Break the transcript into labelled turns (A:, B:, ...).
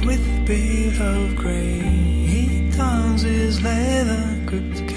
A: with beard of grey. He dons his leather gripped